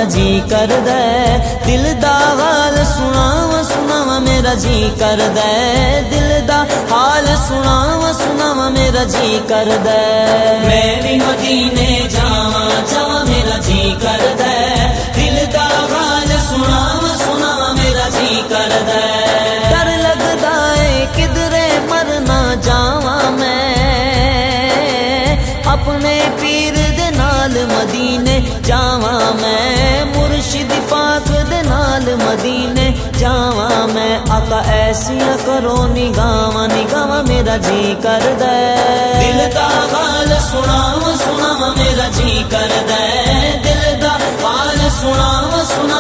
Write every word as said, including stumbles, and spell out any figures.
मेरा जी करदा दिल दा हाल सुनावा सुनावा मेरा जी करदा दिल दा हाल सुनावा सुनावा मेरा जी करदा मैं भी मदीने जावा जावा मेरा जी करदा दिल दा हाल सुनावा सुनावा मेरा जी करदा डर लगदा है किधरे मर ना जावा मैं अपने पीर दे नाल मदीने जावा मैं मुर्शिद पाक दे नाल मदीने जावा मैं आका ऐसियां करो निगावा निगावा मेरा जी करदा दिल दा हाल सुनावा सुनावा मेरा जी करदा दिल दा हाल सुनावा सुनावा